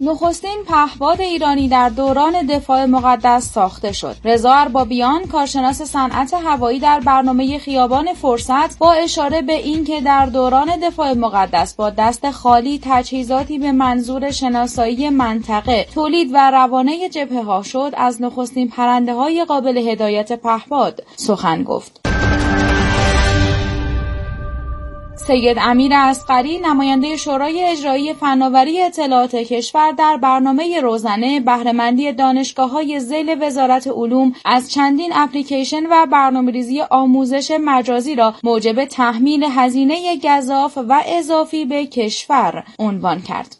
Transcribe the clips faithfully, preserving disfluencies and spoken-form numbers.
نخستین پهپاد ایرانی در دوران دفاع مقدس ساخته شد. رضا اربابیان، کارشناس صنعت هوایی، در برنامه خیابان فرصت با اشاره به اینکه در دوران دفاع مقدس با دست خالی تجهیزاتی به منظور شناسایی منطقه، تولید و روانه جبهه‌ها شد، از نخستین پرنده‌های قابل هدایت پهپاد سخن گفت. سید امیر اصغری، نماینده شورای اجرایی فناوری اطلاعات کشور، در برنامه روزانه بهره‌مندی دانشگاه‌های ذیل وزارت علوم از چندین اپلیکیشن و برنامه‌ریزی آموزش مجازی را موجب تحمیل هزینه گزاف و اضافی به کشور عنوان کرد.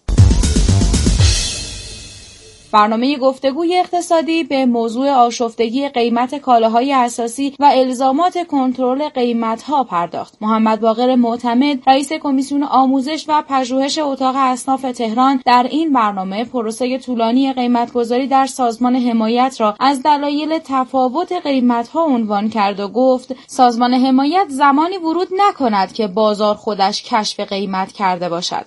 برنامه گفتگوی اقتصادی به موضوع آشفتگی قیمت کالاهای اساسی و الزامات کنترل قیمت‌ها پرداخت. محمد باقر معتمد، رئیس کمیسیون آموزش و پژوهش اتاق اصناف تهران، در این برنامه پروسه طولانی قیمت‌گذاری در سازمان حمایت را از دلایل تفاوت قیمت‌ها عنوان کرد و گفت سازمان حمایت زمانی ورود نکند که بازار خودش کشف قیمت کرده باشد.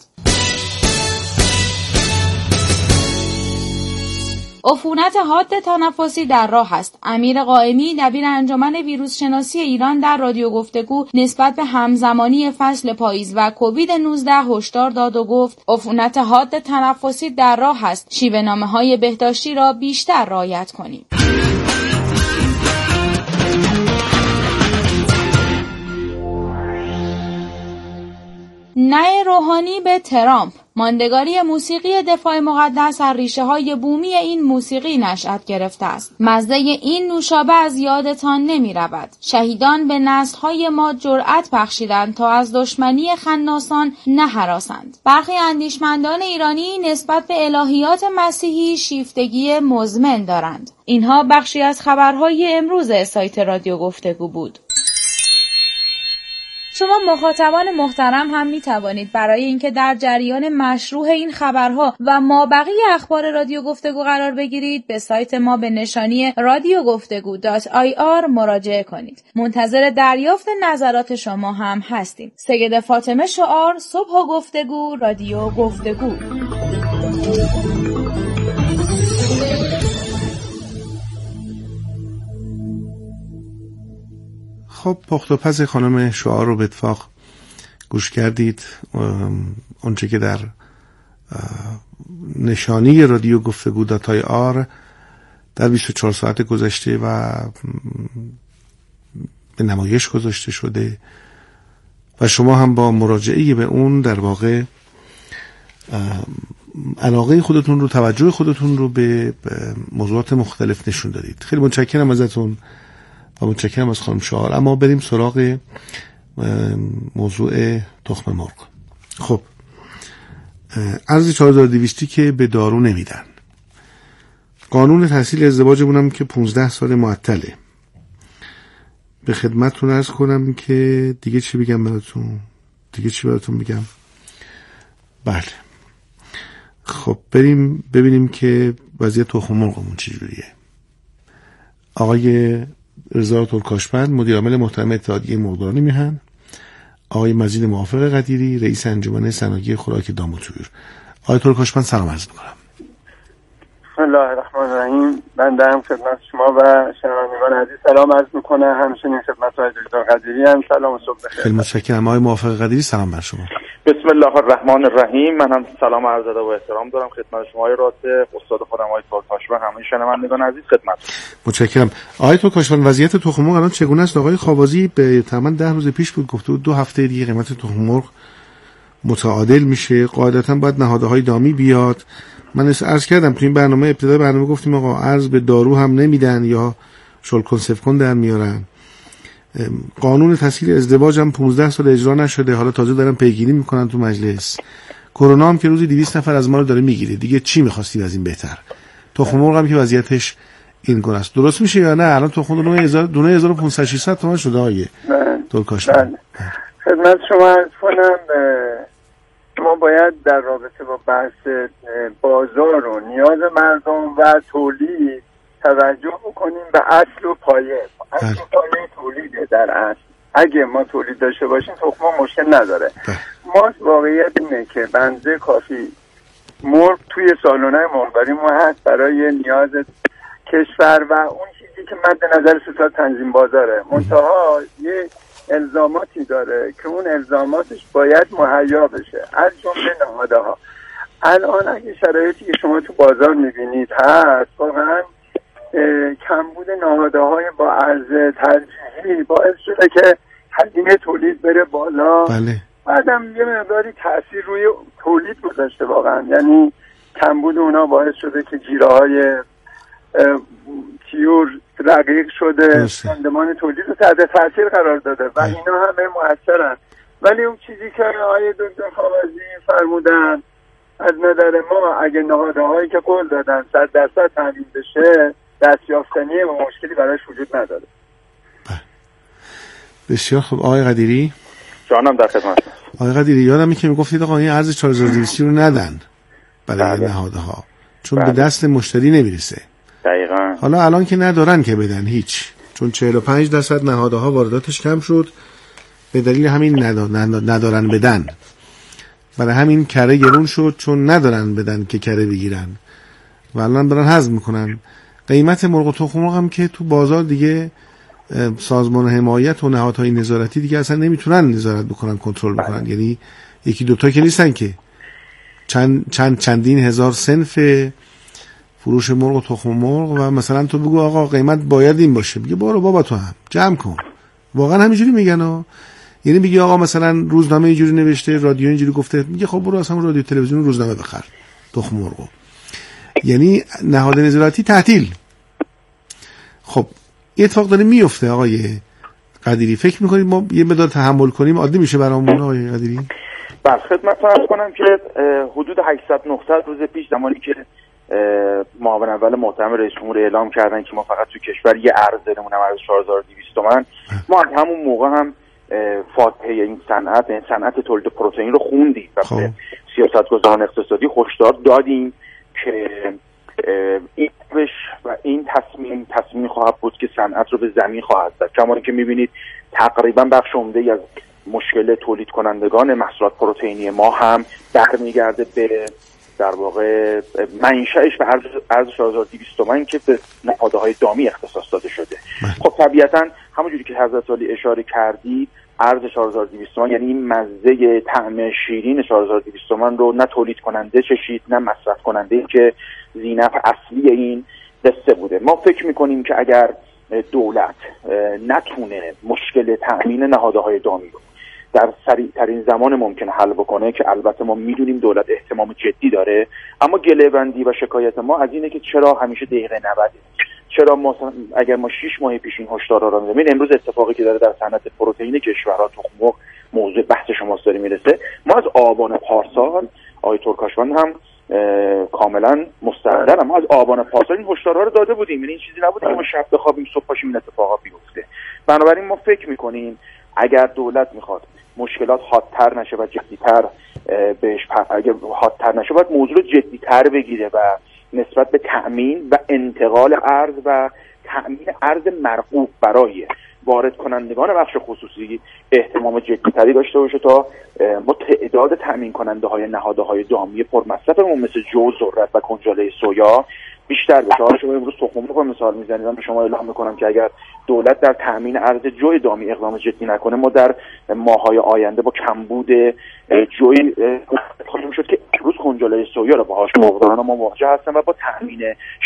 عفونت حاد تنفسی در راه است. امیر قائمی، دبیر انجمن ویروس شناسی ایران، در رادیو گفتگو نسبت به همزمانی فصل پاییز و کووید نوزده هشدار داد و گفت عفونت حاد تنفسی در راه است. شیوه‌نامه‌های بهداشتی را بیشتر رعایت کنیم. نه روحانی به ترامپ. ماندگاری موسیقی دفاع مقدس از ریشه‌های بومی این موسیقی نشأت گرفته است. مزه این نوشابه از یادتان نمی رود. شهیدان به نسل‌های ما جرأت بخشیدند تا از دشمنی خناسان نهراسند. برخی اندیشمندان ایرانی نسبت به الهیات مسیحی شیفتگی مزمن دارند. اینها بخشی از خبرهای امروز سایت رادیو گفتگو بود. شما مخاطبان محترم هم می توانید برای اینکه در جریان مشروع این خبرها و مابقی اخبار رادیو گفتگو قرار بگیرید، به سایت ما به نشانی رادیو گفتگو دات آی آر مراجعه کنید. منتظر دریافت نظرات شما هم هستیم. سید فاطمه شعار، صبح و گفتگو، رادیو گفتگو. خب، پخت و پز خانم شعار رو به اتفاق گوش کردید. اونچه که در نشانی رادیو گفتگو داتای آر در بیست و چهار ساعت گذشته و به نمایش گذاشته شده و شما هم با مراجعه به اون در واقع علاقه خودتون رو، توجه خودتون رو به موضوعات مختلف نشون دادید. خیلی متشکرم ازتون و متشکرم از خانم شعار. اما بریم سراغ موضوع تخم مرغ. خب، ارز چهار هزار و دویست که به دارو نمیدن. قانون تحصیل ازدواجمون هم که پانزده سال معطله. به خدمتتون عرض کنم که دیگه چی بگم براتون؟ دیگه چی براتون بگم؟ بله. خب بریم ببینیم که وضعیت تخم مرغمون چجوریه. آقای رضا ترکاشپند، مدیر عامل محترم اتحادیه مرغداران میهن، آقای مجید موافق قدیری، رئیس انجمن صنایع خوراک دام و طیور. آقای ترکاشپند سلام عرض میکنم. بسم الله الرحمن الرحیم. بنده هم خدمت شما و شنوندگان عزیز سلام عرض میکنم. همچنین خدمت آقای دکتر قدیری هم سلام و صبح بخیر. خیلی متشکرم. آقای موافق قدیری سلام بر شما. بسم الله الرحمن الرحیم. من هم سلام عرض ادب و احترام دارم خدمت شما های راسته، استاد خودم آقای ترکاشپند، همه شنوندگان عزیز خدمت. متشکرم. آقای ترکاشپند، وضعیت تخم مرغ الان چگونه است؟ آقای خوابازی به تقریبا ده روز پیش بود گفته بود دو هفته دیگه قیمت تخم مرغ متعادل میشه. قاعدتا باید نهادهای دامی بیاد. من عرض کردم تو این برنامه، ابتدای برنامه گفتیم آقا ارز به دارو هم نمیدن یا شل کنسف کن در میارن. قانون تسهیل ازدواج هم پانزده سال اجرا نشده، حالا تازه دارن پیگیری میکنن تو مجلس. کرونا هم که روزی دویست نفر از ما رو داره میگیره. دیگه چی می‌خواستید از این بهتر؟ تخم مرغ هم که وضعیتش این گونه است. درست میشه یا نه؟ الان تخم دونه هزار دونه هزار و پانصد ششصد تومان شده آیه ترکاشپند. خدمت شما عرض کنم ما باید در رابطه با بحث بازار و نیاز مردم و تولید توجه بکنیم به اصل و پایه. اصل و پایه تولیده در اصل. اگه ما تولید داشته باشیم تخم مشکل نداره. ما واقعیت اینه که بنزه کافی مرغ توی سالن‌های مرغداری ما هست برای نیاز کشور و اون چیزی که مد نظر ستاد تنظیم بازاره. منتها یه الزاماتی داره که اون الزاماتش باید مهیا بشه از جمله نهادها. الان اگه شرایطی که شما تو بازار میبینید هست، واقعا کمبود نهادهای با عرض ترجیحی باعث شده که هزینه تولید بره بالا. بله. بعدم یه مقداری تاثیر روی تولید گذاشته واقعا، یعنی کمبود اونا باعث شده که جیره های تیور رقیق شده، ساندمان تولید رو تحت تاثیر قرار داده و اینا همه مؤثرن. ولی اون چیزی که آقای دکتر خوازی فرمودن از نظر ما، اگه نهادهایی که قول دادن صد درصد تامین بشه، دستیافتنی و مشکلی براش وجود نداره. بسیار خوب. آقای قدیری جانم در خدمت. آقای قدیری یادم که میگفتید آقا این ارز چهار هزار و دویست رو ندن برای نهادها چون بله. به دست مشتری نمیرسه. دقیقاً. حالا الان که ندارن که بدن هیچ، چون چهل و پنج درصد نهادها وارداتش کم شد به دلیل همین ندارن بدن. برای همین کره گرون شد چون ندارن بدن که کره بگیرن و الان دارن هضم میکنن. قیمت مرغ و تخم مرغ هم که تو بازار دیگه سازمان حمایت و نهادهای نظارتی دیگه اصلا نمیتونن نظارت بکنن، کنترل بکنن. بله. یعنی یکی دوتا که نیستن که چند چند چندین هزار صنف فروش مرغ و تخم مرغ و مثلا تو بگو آقا قیمت باید این باشه، میگه برو بابا تو هم جمع کن. واقعا همینجوری میگن ها. یعنی میگه آقا مثلا روزنامه اینجوری نوشته، رادیو اینجوری گفته، میگه خب برو اصلا رادیو تلویزیون روزنامه بخر تخم مرغ. یعنی نهاد نظارتی تعطیل. خب این اتفاق داره میفته آقای قدیری. فکر میکنید ما یه مقدار تحمل کنیم عادی میشه برامون آقای قدیری؟ بله خدمتتون عرض کنم که حدود هشتصد نهصد روز پیش زمانی که معاون اول محترم رئیس جمهور اعلام کردن که ما فقط تو کشور یه ارز داریم، اونم ارز چهار هزار و دویست تومان، ما از همون موقع هم فاتحه این صنعت این صنعت تولید پروتئین رو خوندیم و به سیاستگزاران اقتصادی هشدار دادیم که این روش و این تصمیم تصمیم خواهد بود که صنعت رو به زمین خواهد زد. کما که می‌بینید تقریبا بخش عمده‌ای از مشکل تولید کنندگان محصولات پروتئینی ما هم برمیگرده به در واقع منشأش به ارز ارز چهار هزار و دویست تومان که به نهادهای دامی اختصاص داده شده. خب طبیعتاً همونجوری که حضرت عالی اشاره کردی، ارز چهار هزار و دویست تومان یعنی این مزه طعم شیرین چهار هزار و دویست تومان رو نه تولید کننده چشید نه مصرف کننده که ذینفع اصلی این قصه بوده. ما فکر میکنیم که اگر دولت نتونه مشکل تأمین نهادهای دامی رو در سریع ترین زمان ممکن حل بکنه، که البته ما میدونیم دولت اهتمام جدی داره، اما گله بندی و شکایت ما از اینه که چرا همیشه دقیقه نود، چرا ما اگر ما شش ماه پیش این هشدارا رو میدیم، امروز اتفاقی که داره در صنعت پروتئین کشورها تخم مرغ موضوع بحث شماست داره میرسه. ما از آبان پارسال آقای ترکاشوند هم کاملا مستحضرم، ما از آبان پارسال این هشدارها رو داده بودیم. یعنی این چیزی نبوده که ما شب بخوابیم صبح پاشیم این اتفاقا بیفته. بنابراین ما فکر میکنیم اگر دولت میخواد مشکلات حادتر نشه و جدیتر بهش اگر حادتر نشه باید موضوع رو جدیتر بگیره و نسبت به تأمین و انتقال ارز و تأمین ارز مرغوب برای وارد کنندگان بخش خصوصی اهتمام جدیتری داشته باشه تا ما تعداد تأمین کننده های نهادهای دامی پرمصرفمون مثل جو، ذرت و کنجاله سویا بیشتر بشه. حالا شما امروز تخم مرغ مثال میزنید، من به شما اعلام میکنم که اگر دولت در تأمین ارز جوی دامی اقدام جدی نکنه، ما در ماه‌های آینده با کمبود جوی خواهیم شد که امروز کنجاله سویا رو باهاش مرغداران ما مواجه هستن و با تأمین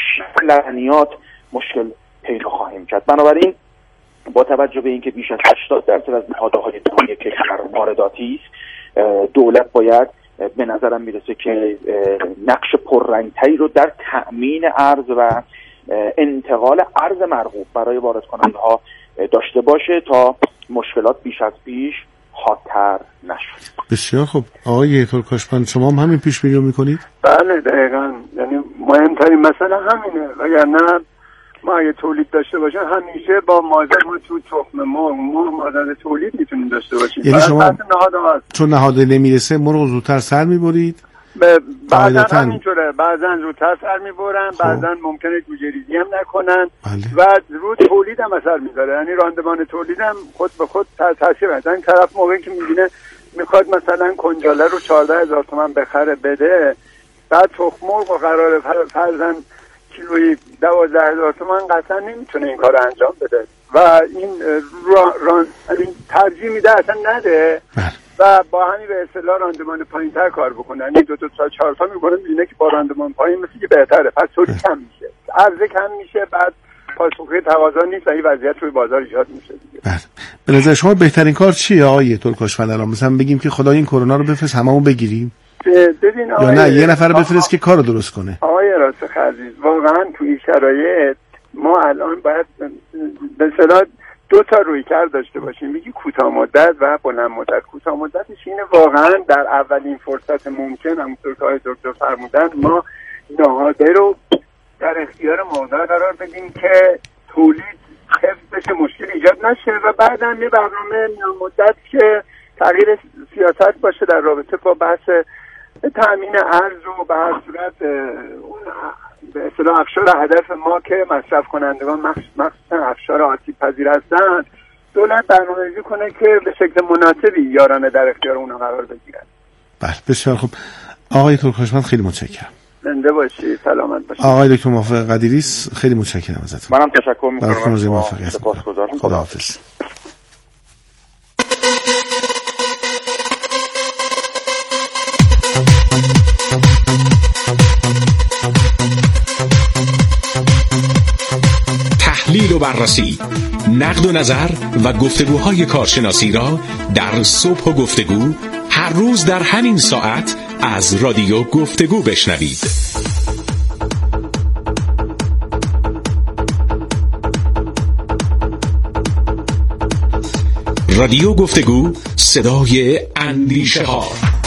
لبنیات مشکل پیدا خواهیم کرد. بنابراین با توجه به اینکه بیش از هشتاد درصد از نهادهای دامی کشور وارداتی است، دولت باید به نظرم میرسه که نقش پررنگتری رو در تأمین ارز و انتقال ارز مرغوب برای وارد کننده ها داشته باشه تا مشکلات بیش از پیش حادتر نشه. بسیار خوب. آقای ترکاشوند شما هم همین پیش بینی رو میکنید؟ بله دقیقاً. یعنی مهمترین مسئله همینه، وگرنه ما اگه تولید داشته باشیم همیشه با مادر ما تو تخم مرغ مرغ مادر تولید میتونیم داشته باشیم. یعنی شما چون نهاد نمیرسه مرغ زودتر سر میبرید؟ بعضا همینطوره، بعضا زودتر سر میبرن، بعضا ممکنه گوجه‌ریزی هم نکنن. بله. و رو تولید هم اثر میذاره، یعنی راندمان تولید هم خود به خود تاثیر میذاره. این طرف موقعی که میبینه میخواد مثلا کنجاله رو چهارده هزار تومان بخره بده، بعد تخم مرغ و قرار فرضاً کیلویی دوازده هزار تومان قطعا نمیتونه این کار انجام بده و این را ران این ترجیح میده اصلا نده و با همین به اصطلاح راندمان پایین‌تر کار بکنه. یعنی دو تا تا چهار تا میکنه میبینه که با راندمان پایین مثل که بهتره، پس تولید کم میشه، عرضه کم میشه، بعد پاسخگوی تقاضا نیست و این وضعیت روی بازار ایجاد میشه دیگه. بله. به نظر شما بهترین کار چیه آقای ترکاشفند الان؟ مثلا بگیم که خدای این کرونا رو بفرست هممون بگیریم؟ ببین یا نه یه نفر بفرست که کارو درست کنه؟ آقای راسخ عزیز، واقعا تو این شرایط ما الان باید به اصطلاح دو تا رویکرد داشته باشیم، یکی کوتاه مدت و بلند مدت. کوتاه مدتش اینه واقعا در اولین فرصت ممکن، همونطور که آقای دکتر فرمودن، ما نهاده رو در اختیار موضوع قرار بدیم که تولید حفظ بشه، مشکل ایجاد نشه و بعداً یه برنامه میان مدت که تغییر سیاست باشه در رابطه با بحث تامین ارز و به هر صورت به اصطلاح افشار هدف ما که مصرف کنندگان مخصوصا افشار آسیب پذیر هستند، دولت برنامه‌ریزی کنه که به شکل مناسبی یارانه در اختیار اونها قرار بگیرن. بله بسیار خوب آقای ترکاشفند، خیلی متشکرم. زنده باشی، سلامت باشی. آقای دکتر موافق قدیریس، خیلی متشکرم ازتون. منم تشکر می‌کنم. سپاسگزارم. خداحافظ. تحلیل و بررسی، نقد و نظر و گفتگوهای کارشناسی را در صبح و گفتگو هر روز در همین ساعت از رادیو گفتگو بشنوید. رادیو گفتگو، صدای اندیشه ها.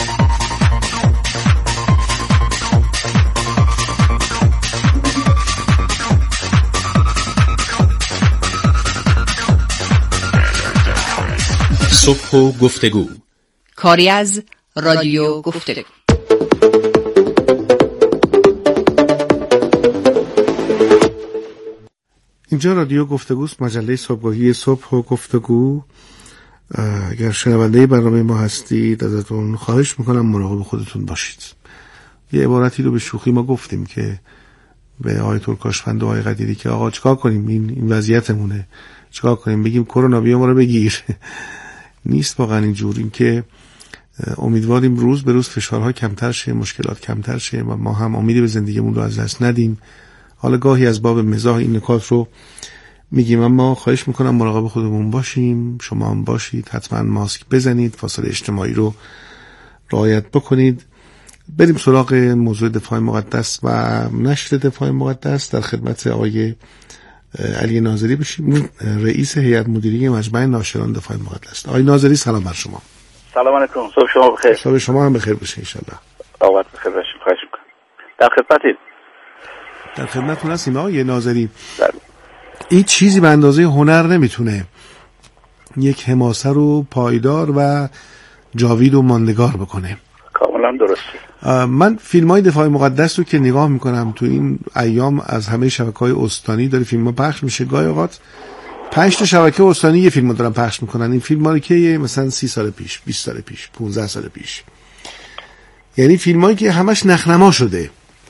صبح و گفتگو، کاری از رادیو گفتگو. اینجا رادیو گفتگوست، مجله صبحگاهی صبح و گفتگو. اگر شنونده برنامه ما هستید ازتون خواهش میکنم مراقب خودتون باشید. یه عبارتی رو به شوخی ما گفتیم که به آقای ترکاشفند و آقای قدیری که آقا چیکار کنیم، این این وضعیتمونه، چیکار کنیم؟ بگیم کرونا بیا ما رو بگیر؟ نیست واقعا اینجور. این که امیدواریم روز به روز فشارها کمتر شه، مشکلات کمتر شه و ما هم امیدی به زندگیمون رو از دست ندیم. حالا گاهی از باب مزاح این نکات رو میگیم، اما خواهش میکنم مراقب خودمون باشیم، شما هم باشید، حتما ماسک بزنید، فاصله اجتماعی رو رعایت بکنید. بریم سراغ موضوع دفاع مقدس و نشر دفاع مقدس. در خدمت آقای علی ناظری بشیم، رئیس هیئت مدیره مجمع ناشران دفاع مقدس. آقای ناظری سلام بر شما. سلام علیکم، صبح شما بخیر. صبح شما هم بخیر باشه ان شاء الله. اوقات بخیر باشه. خواهش میکنم. در خدمتید. در خدمتتون هستیم آقای ناظری. در... این چیزی به اندازه هنر نمیتونه یک حماسه رو پایدار و جاوید و ماندگار بکنه. کاملا درسته. من فیلم های دفاع مقدس رو که نگاه میکنم تو این ایام از همه شبکه‌های استانی داره فیلم ها پخش میشه. گاهی اوقات پنج تا شبکه استانی یه فیلم رو دارن پخش میکنن. این فیلم ها رو که مثلا سی سال پیش، بیست سال پیش، پانزده سال پیش، یعنی فیلم هایی که همش نخنما شده.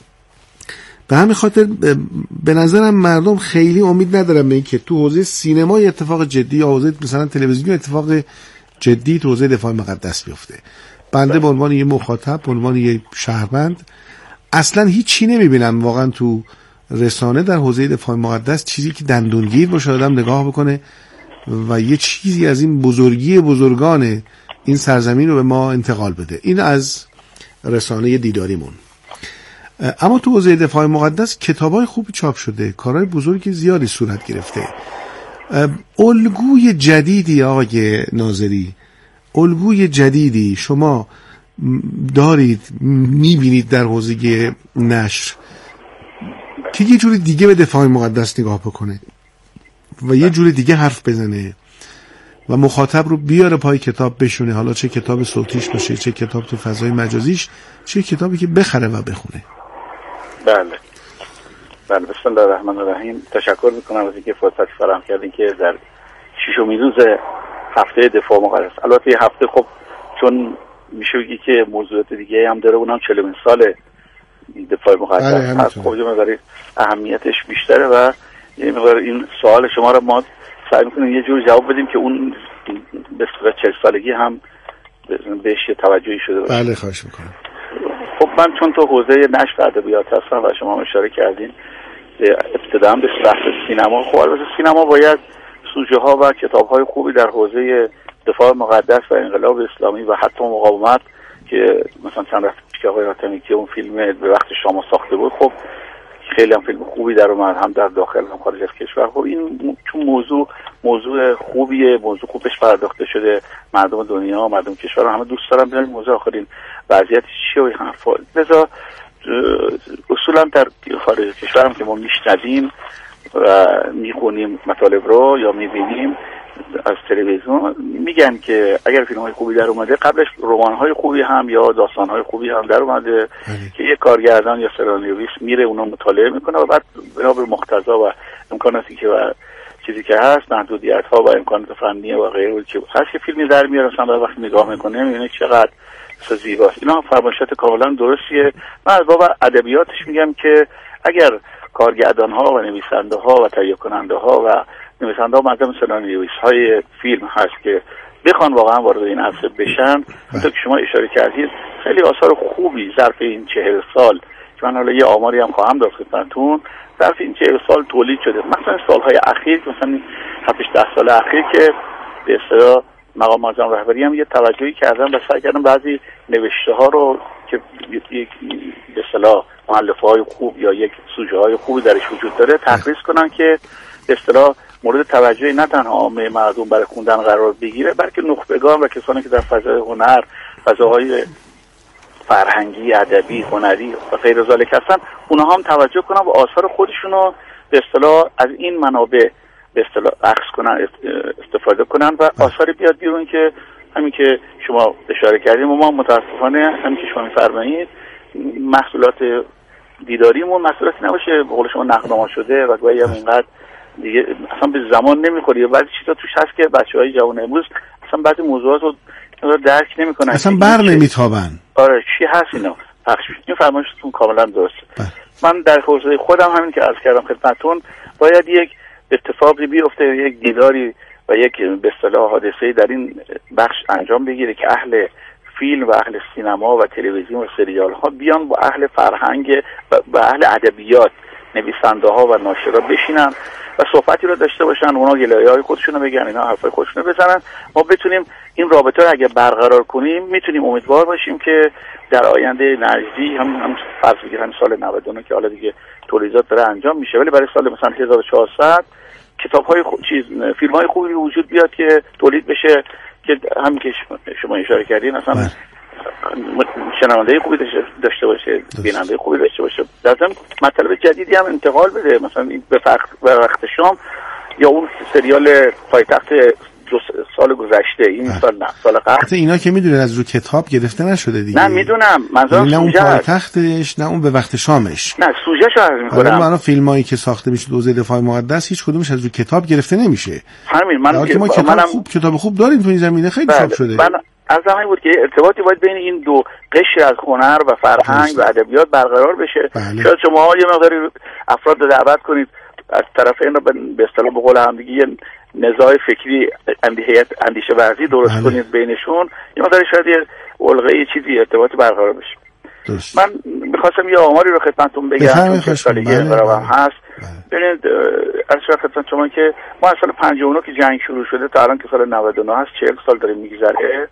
به همین خاطر به نظرم مردم خیلی امید ندارن به این که تو حوزه سینمای اتفاق جدی یا حوزه مثلا تلویزیونی اتفاق جدی تو حوزه دفاع مقدس بیفته. بنده به عنوان یه مخاطب، به عنوان یه شهروند، اصلا هیچی نمیبینم واقعا تو رسانه در حوزه دفاع مقدس، چیزی که دندونگیر باشه آدم نگاه بکنه و یه چیزی از این بزرگی بزرگان این سرزمین رو به ما انتقال بده. این از رسانه دیداریمون. اما تو حوزه دفاع مقدس کتابای خوبی چاپ شده، کارهای بزرگی زیادی صورت گرفته. الگوی جدیدی آقای ناظری، الگوی جدیدی شما دارید، میبینید در حوزه نشر که یه جوری دیگه به دفاع مقدس نگاه بکنه و یه جوری دیگه حرف بزنه و مخاطب رو بیاره پای کتاب بشونه، حالا چه کتاب صوتیش باشه، چه کتاب تو فضای مجازیش، چه کتابی که بخره و بخونه. بله بله. بسم الله الرحمن الرحیم. تشکر میکنم از اینکه فرصت فراهم کردین که در ششمین روز هفته دفاع مقدس، البته یه هفته خب چون میشه بگی که موضوعات دیگه هم داره، اونم چهلمین سال دفاع مقدس هست، خب یه مقدار اهمیتش بیشتره و یه مقدار این سوال شما رو ما سعی میکنیم یه جور جواب بدیم که اون به صورت چهل سالگی هم بهش توجهی شده باشه. بله خواهش میکنم. خب من چون تو حوزه نشر ادبیات هستم و شما اشاره کردین ابتداً به بحث سینما، خب البته سینما باید سوژه ها و کتاب های خوبی در حوزه دفاع مقدس و انقلاب اسلامی و حتی مقاومت که مثلا چند وقت پیش آقای حاتمی که اون فیلم به وقت شام ساخته بود، خب خیلی هم فیلم خوبی در اومد هم در داخل هم خارج از کشور. خب این چون موضوع موضوع خوبیه، موضوع خوبش پرداخته شده، مردم دنیا مردم کشور همه دوست دارن ببینن موضوع آخرین وضعیت چیه و این حرفا. لذا اصولا در خارج کشور هم که ما میشنویم و میخونیم مطالب رو یا میبینیم از تلویزیون، میگن که اگر فیلم های خوبی در اومده قبلش رمان های خوبی هم یا داستان های خوبی هم در اومده که یک کارگردان یا سرانیویس میره اونا مطالعه میکنه و بعد بنا به مقتضا و امکاناتی که و چیزی که هست، محدودیت ها و امکانات فنی و غیره که هست که فیلمی در میاره، مثلا وقتی نگاه میکنه میبینه چقدر زیباست. اینا فرمایشات کاملا درستیه. من از باب ادبیاتش میگم که اگر کارگردان ها و نویسنده ها و تهیه کننده ها و نویسنده ها منظورم سناریویست های فیلم هست که بخوان واقعا وارد این عرصه بشن، همونطور که شما اشاره کردید خیلی آثار خوبی ظرف این چهل سال که من حالا یه آماری هم خواهم داد خدمتتون، ظرف این چهل سال تولید شده. مثلا سالهای اخیر، مثلا هفت ده سال اخیر که به اصطلاح مقام معظم رهبری هم یه توجهی کردن و سعی کردن بعضی نوشته ها رو که یک به اصطلاح مؤلفه های خوب یا یک سوژه های خوبی درش وجود داره تقریض کنن که به اصطلاح مورد توجه نه تنها عامه مردم برای خوندن قرار بگیره، بلکه نخبگان و کسانی که در فضای هنر، فضاهای فرهنگی، ادبی، هنری و غیر ذالک هستن، اونها هم توجه کنن و آثار خودشون رو به اصطلاح از این منابع به اصطلاح اخذ کنن، استفاده کنن و آثاری بیاد بیرون که همین که شما اشاره کردیم و ما متاسفانه همین که شما می‌فرمایید محصولات دیداریمون محصولاتی نباشه به قول شما نقدنما شده و گاهی هم اینقدر دیگه اصلا به زمان نمیخوره. بعضی چیزا توش هست که بچه‌های جوان امروز اصلا بعضی موضوعات رو درک نمی‌کنن، اصلا بر نمیتابن. آره چی هست اینا پخش. این فرمایشتون کاملا درسته. من در حوزه خودم همین که عرض کردم خدمتتون باید یک اتفاقی بیفته، یک دیداری و یک به اصطلاح حادثه‌ای در این بخش انجام بگیره که اهل فیلم و اهل سینما و تلویزیون و سریال ها بیان با اهل فرهنگ و با اهل ادبیات، نویسنده ها و ناشرا بشینن و صحبتی رو داشته باشن، اونا گلایه‌های خودشونو بگن، اینا حرفای خودشونو بزنن. ما بتونیم این رابطه رو اگه برقرار کنیم میتونیم امیدوار باشیم که در آینده نزدیک هم هم فرض بگیریم سال نود و نه که حالا دیگه تولیدات داره انجام میشه، ولی برای سال مثلا هزار و چهارصد کتاب‌های خو... چیز فیلم‌های خوبی وجود بیاد که تولید بشه که همین که شما اشاره کردین اصلا شنونده خوبی داشته باشه، بیننده خوبی داشته باشه، در ضمن مطلب جدیدی هم انتقال بده، مثلا به وقت شام یا اون سریال پایتخت سال گذشته این سال نه سال قبل. اینا که میدونید از رو کتاب گرفته نشده دیگه. نه میدونم، منظورم نه اون پایتختش نه اون به وقت شامش. نه سوژه‌شو عرض می‌کنم. آره من فیلمایی که ساخته میشه حوزه دفاع مقدس هیچ کدومش از رو کتاب گرفته نمیشه. همین من که ما کتاب منم... خوب کتاب خوب داریم تو این زمینه خیلی چاپ شده. من از همین بود که ارتباطی باید بین این دو قشر از هنر و فرهنگ و ادبیات برقرار بشه. بله. شاید شما یه مقداری افراد رو دعوت کنید از طرفین رو به اصطلاح به قول هم دیگه نزاع فکری اندیشه اندیشه ورزی درست بله. کنید بینشون، یه مقداری شاید یه الغه یه چیزی ارتباطی برقرار بشه. درست. من می‌خواستم یه آماری رو خدمتتون بگم که سالگی برام هست. ببینید از خدمت شما که ما از سال پنجاه و نه که جنگ شروع شده تا الان که سال نود و نه هست، چهل سال داره میگذره،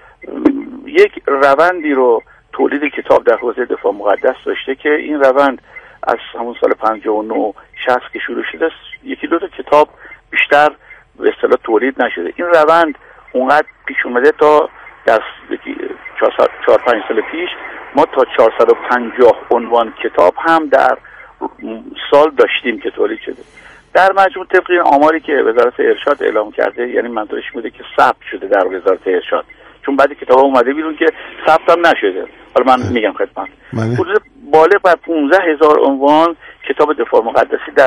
یک روندی رو تولید کتاب در حوزه دفاع مقدس داشته که این روند از همون سال پنجاه و نه شصت که شروع شده یکی دو تا کتاب بیشتر به اصطلاح تولید نشده. این روند اونقدر پیش اومده تا در چهار پنج سال پیش ما تا چهارصد و پنجاه عنوان کتاب هم در سال داشتیم که تولید شده. در مجموع طبق این آماری که وزارت ارشاد اعلام کرده، یعنی منظورش بوده که ثبت شده در وزارت ارشاد، چون بعضی کتابا اومده بیرون که ثبت هم نشده. حالا من میگم خدمت حدود بالغ بر پانزده هزار عنوان کتاب دفاع مقدسی در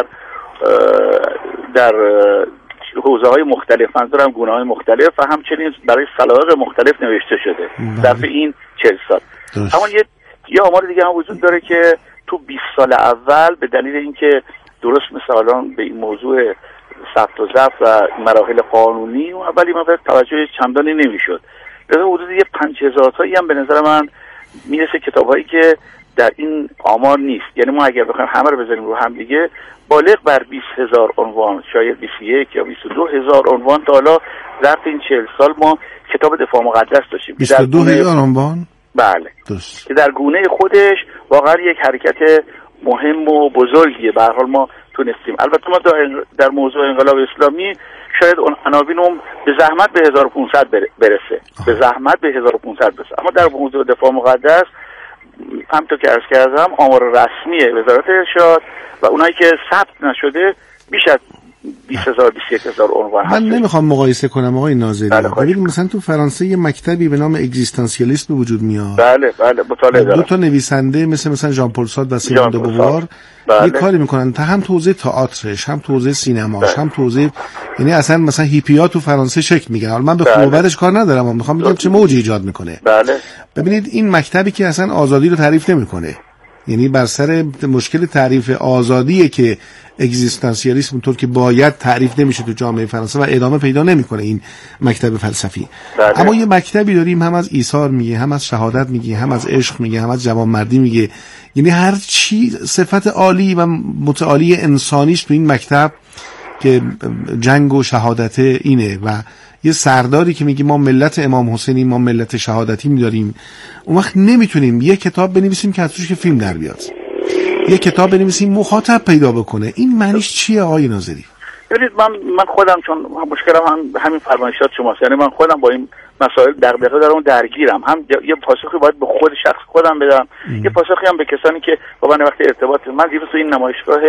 در حوزه های مختلف، منظورم گونه های مختلف و همچنین برای سلایق مختلف نوشته شده در این چهل سال. اما یه یه آمار دیگه هم وجود داره که تو بیست سال اول به دلیل اینکه درست مثل الان به این موضوع ثبت و ضبط و مراحل قانونی و اولی ما به توجه چندانی نمیشد. در حدود یه پنج هزار تایی هم به نظر من میرسه کتاب‌هایی که در این آمار نیست. یعنی ما اگر بخوایم همه رو بذاریم رو هم دیگه بالغ بر بیست هزار عنوان، شاید بیست و یک یا بیست و دو هزار عنوان تا حالا ظرف این چهل سال ما کتاب دفاع مقدس داشتیم. بیست و دو هزار عنوان؟ بله. درست. که در گونه خودش واقعا یک حرکت مهم و بزرگیه. به هر حال ما تونستیم. البته ما در موضوع انقلاب اسلامی شاید اون عناوین هم به زحمت به هزار و پانصد برسه. آه. به زحمت به هزار و پانصد برسه. اما در موضوع دفاع مقدس همونطور که عرض کردم آمار رسمی وزارت ارشاد و اونایی که ثبت نشده بیش از بیست هزار بیست و یک هزار عنوان هست. من نمیخوام مقایسه کنم آقای ناظری. ببینید مثلا تو فرانسه یه مکتبی به نام اگزیستانسیالیسم به وجود میاد. بله بله مطالعه داره. دو تا نویسنده مثل مثلا ژان پل سارتر و سیمون دو بووار بله. یه کاری میکنن تا هم تو حوزه تئاترش، هم تو حوزه سینماش، بله. هم تو حوزه، یعنی اصلا مثلا هیپیا تو فرانسه شکل میگیرن. حالا من به خوب و بدش کار ندارم، من میخوام بگم چه موجی ایجاد میکنه. بله. ببینید این مکتبی که اصلا آزادی رو تعریف نمیکنه، یعنی بر سر مشکل تعریف آزادیه که اگزیستانسیالیسم اونطور که باید تعریف نمیشه تو جامعه فرانسه و ادامه پیدا نمیکنه این مکتب فلسفی. بله. اما یه مکتبی داریم هم از ایثار میگه، هم از شهادت میگه، هم از عشق میگه، هم از جوانمردی میگه، یعنی هر چی صفت عالی و متعالی انسانیش تو این مکتب که جنگ و شهادت اینه. و یه سرداری که میگه ما ملت امام حسینی، ما ملت شهادتی میداریم، اون وقت نمیتونیم یه کتاب بنویسیم که از توش که فیلم در بیاد، یه کتاب بنویسیم مخاطب پیدا بکنه. این معنیش چیه آقای ناظری؟ ببینید من من خودم چون مشکلم هم همین فرمایشات شماست، یعنی من خودم با این مسائل دغدغه دارم و درگیرم. هم یه پاسخی باید به خود شخص خودم بدم، ام. یه پاسخی هم به کسانی که با من وقتی ارتباط. من دیروز تو این نمایشگاه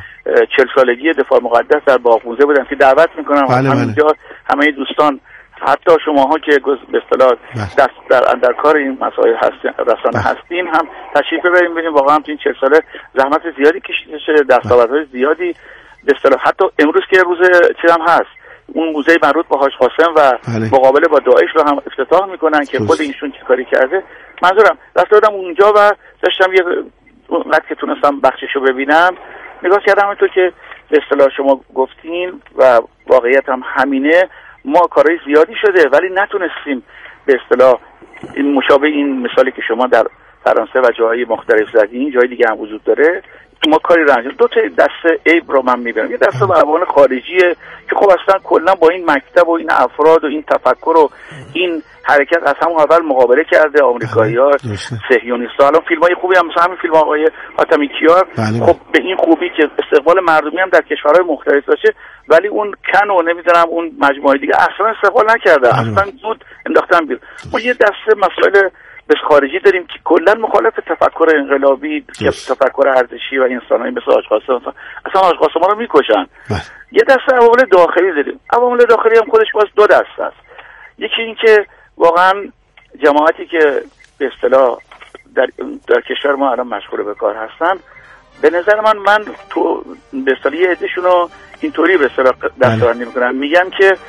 چهل سالگی دفاع مقدس در باغ‌موزه بودم که دعوت میکنم همینجا همه دوستان، حتی شماها که به اصطلاح دست در در کار این مسائل هستین، رسانه هستین، هم تشریف ببریم ببینیم واقعا تو این چهل ساله زحمت زیادی کشیده شده، دستاوردهای زیادی به اصطلاح. حتی امروز که روز چیزام هست، اون موزه مربوط به حاج قاسم و بله. مقابله با داعش رو هم افتتاح میکنن که خود ایشون چه کاری کرده. منظورم رفتم اونجا و داشتم یه وقتی که تونستم بخششو ببینم نگاه کردم همونطور که به اصطلاح شما گفتین و واقعیت هم همینه. ما کارهای زیادی شده ولی نتونستیم به اصطلاح این مشابه این مثالی که شما در فرانسه و جاهای مختلف زدین، جای دیگه هم وجود داره، ما کاری رو انجام. دو تا دسته عیب رو من میبینم. یه دسته به عوامل خارجیه که خب اصلا کلا با این مکتب و این افراد و این تفکر و این حرکت از همون اول مقابله کرده. آمریکایی‌ها، صهیونیست‌ها، الان فیلمای خوبی هم مثلا همین فیلم آقای حاتمی کیار خب به این خوبی که استقبال مردمی هم در کشورهای مختلف داشته، ولی اون کن و نمیدونم اون مجموعه دیگه اصلا استقبال نکرده، اصلا زود انداختن بیرون. ما یه دسته مسائل بس خارجی داریم که کلا مخالف تفکر انقلابی، تفکر ارزشی و انسانایی مثل حاج قاسم، اصلا حاج قاسم رو میکشن. یه دسته عوامل داخلی داریم. عوامل داخلی هم خودش باز دو دسته است. یکی این که واقعا جماعتی که به اصطلاح در در کشور ما الان مشغول به کار هستن، به نظر من من تو به اصطلاح یه عدهشون رو اینطوری به اصطلاح دستاوردی میکنم، میگن که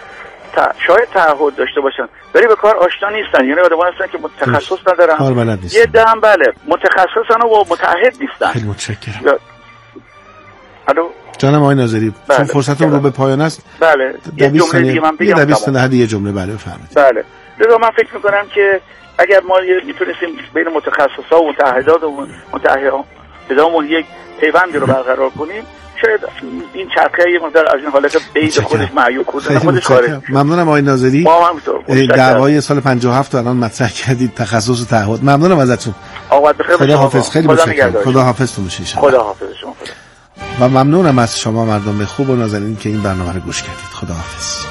شاید تعهد داشته باشن ولی به کار آشنا نیستن، یعنی آدمایی هستن که تخصص ندارن، یه دهم بله متخصصن و متعهد نیستن. خیلی متشکرم. الو جانم آقای ناظری، چون فرصتمون رو به پایان است، بله یه جمله دیگه من بگم. یه دویست ثانیه یه جمله بله بفرمایید. بله لذا من فکر میکنم که اگر ما میتونستیم بین متخصصا و متحدات و متحدامون یک پیوندی رو برقرار کنیم، شاید این چرخه یه مقدار از این حالت بید خودش معیوب کنه خودش خارج. ممنونم آقای ناظری. ما همینطور دعوای سال پنجاه و هفت الان مطرح کردید، تخصص و تعهد. ممنونم ازتون. آقا بخیر. خدا حافظ. خیلی متشکرم. خدا حافظتون باشه. خدا حافظ شما. و ممنونم از شما مردم خوب و نازنین که این برنامه رو گوش کردید. خدا حافظ.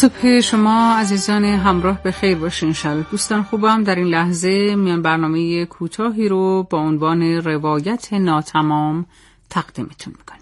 صبح شما عزیزان همراه به خیر باشین انشالله. دوستان خوبم، در این لحظه میان برنامه کوتاهی رو با عنوان روایت ناتمام تقدیمتون میکنیم.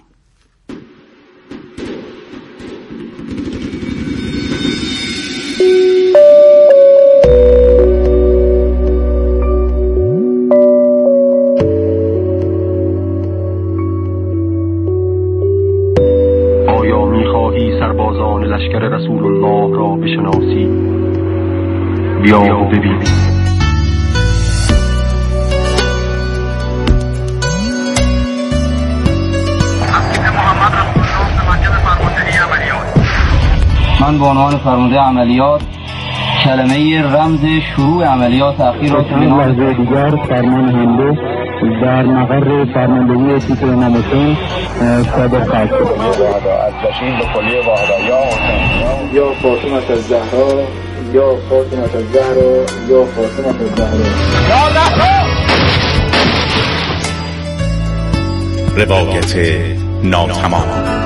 آیا میخواهی سربازان لشکر رسول الله را بشناسی؟ بیا و ببین. من به عنوان فرمانده عملیات کلمه رمز شروع عملیات اخیر را چند لحظه دیگر فرمان حمله در مقر فرماندهی تیپ امام حسین صادر خواهد شد. از بشیر به کلیه واحد یا حسین یا فاطمه الزهرا یا فاطمه الزهرا یا فاطمه الزهرا یا زهرا. روایت ناتمام.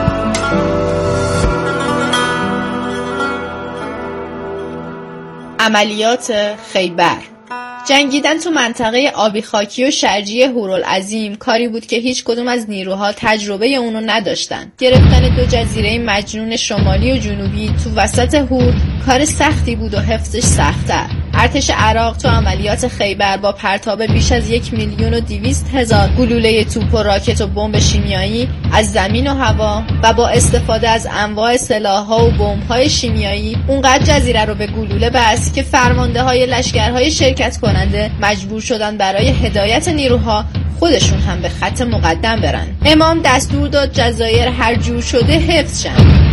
عملیات خیبر. جنگیدن تو منطقه آبی خاکی و شرجی هورالعظیم کاری بود که هیچ کدوم از نیروها تجربه اونو نداشتن. گرفتن دو جزیره مجنون شمالی و جنوبی تو وسط هور کار سختی بود و حفظش سخت‌تر. ارتش عراق تو عملیات خیبر با پرتاب بیش از یک میلیون و دویست هزار گلوله توپ و راکت و بمب شیمیایی از زمین و هوا و با استفاده از انواع سلاح‌ها و بمب‌های شیمیایی اونقدر جزیره رو به گلوله بست که فرمانده‌های لشکرهای شرکت کننده مجبور شدن برای هدایت نیروها خودشون هم به خط مقدم برن. امام دستور داد جزایر هر جور شده حفظ شن.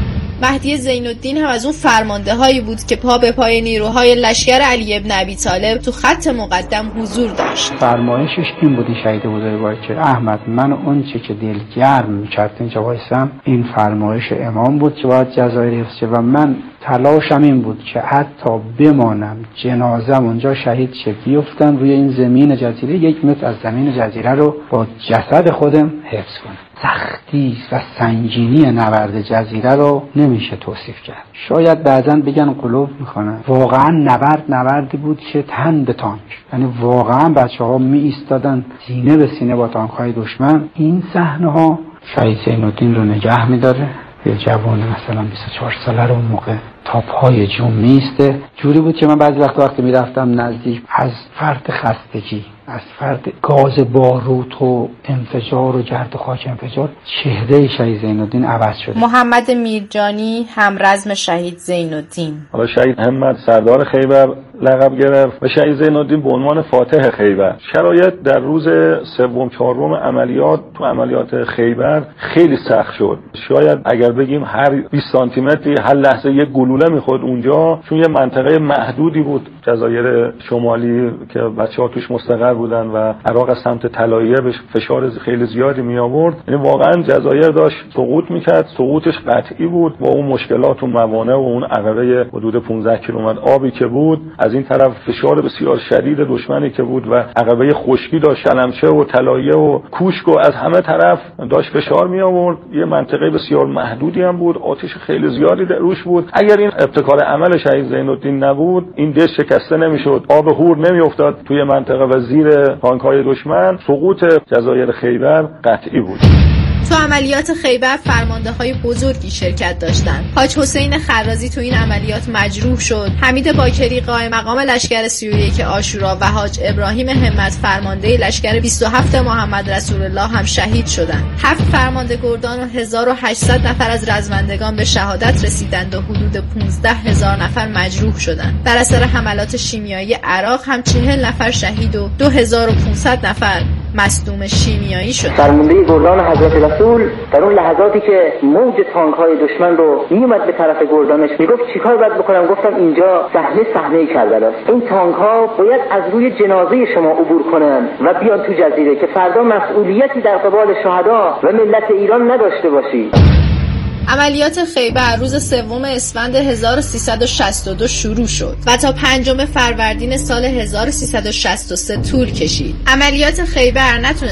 مهدی زین الدین هم از اون فرمانده هایی بود که پا به پای نیروهای لشکر علی ابن ابی طالب تو خط مقدم حضور داشت. فرمایشش این بود، شهید بزرگوار، که احمد من اون چه که دلگرم می‌کرد اینجا وایسم این فرمایش امام بود که باید جزایر حفظ شه و من تلاشم این بود که حتی بمانم جنازم اونجا شهید شه بیفتن روی این زمین جزیره، یک متر از زمین جزیره رو با جسد خودم حفظ کنم. سختی و سنگینی نبرد جزیره رو نمیشه توصیف کرد. شاید بعضن بگن قلوب میخوانن. واقعا نبرد نبردی بود که تن به تانک، یعنی واقعا بچه ها می ایستادن سینه به سینه با تانک های دشمن. این صحنه ها شهید زین الدین رو نگه میداره. یه جوان مثلا بیست و چهار ساله رو اون موقع تا پای جون میسته. جوری بود که من بعضی وقت وقتی میرفتم نزدیک، از فرط خستگی، از فرط گاز باروت و انفجار و گرد و خاک انفجار، چهره شهید زین الدین عوض شده. محمد میرجانی همرزم شهید زین الدین. حالا شهید همت سردار خیبر لقب گرفت و شهید زین الدین به عنوان فاتح خیبر. شرایط در روز سوم چهارم عملیات تو عملیات خیبر خیلی سخت شد. شاید اگر بگیم هر بیست سانتی متری هر لحظه یک گلوله میخورد اونجا، چون یه منطقه محدودی بود جزایر شمالی که بچه‌ها توش مستقر بودن و عراق از سمت طلایه بهش فشار خیلی زیادی می آورد. یعنی واقعا جزایر داشت سقوط میکرد، سقوطش قطعی بود با اون مشکلات و موانع و اون عقبه حدود پانزده کیلومتر آبی که بود، از این طرف فشار بسیار شدید دشمنی که بود و عقبه خشکی داشت، شلمچه و طلایه و کوشک و از همه طرف داشت فشار می آورد. یه منطقه بسیار محدودی هم بود، آتش خیلی زیادی روش بود. اگر این ابتکار عمل شهید زین الدین نبود، این دشت شکسته نمیشد، آب هور نمیافتاد توی منطقه و زیر تانک‌های دشمن، سقوط جزایر خیبر قطعی بود. تو عملیات خیبر فرمانده‌های بزرگی شرکت داشتند. حاج حسین خرازی تو این عملیات مجروح شد. حمید باکری قائم مقام لشکر سی و یک عاشورا و حاج ابراهیم همت فرمانده لشکر بیست و هفت محمد رسول الله هم شهید شدند. هفت فرمانده گردان و هزار و هشتصد نفر از رزمندگان به شهادت رسیدند و حدود پانزده هزار نفر مجروح شدند. در اثر حملات شیمیایی عراق هم چهل نفر شهید و دو هزار و پانصد نفر مصدوم شیمیایی شد. فرمانده گردان حضرت رسول در اون لحظاتی که موج تانک‌های دشمن رو میومد به طرف گردانش، میگفت چیکار باید بکنم؟ گفتم اینجا صحنه صحنه کربلاست. این تانک‌ها باید از روی جنازه شما عبور کنن و بیان تو جزیره که فردا مسئولیتی در قبال شهدا و ملت ایران نداشته باشی. عملیات خیبر روز سوم اسفند هزار و سیصد و شصت و دو شروع شد و تا پنجم فروردین سال هزار و سیصد و شصت و سه طول کشید. عملیات خیبر نتونست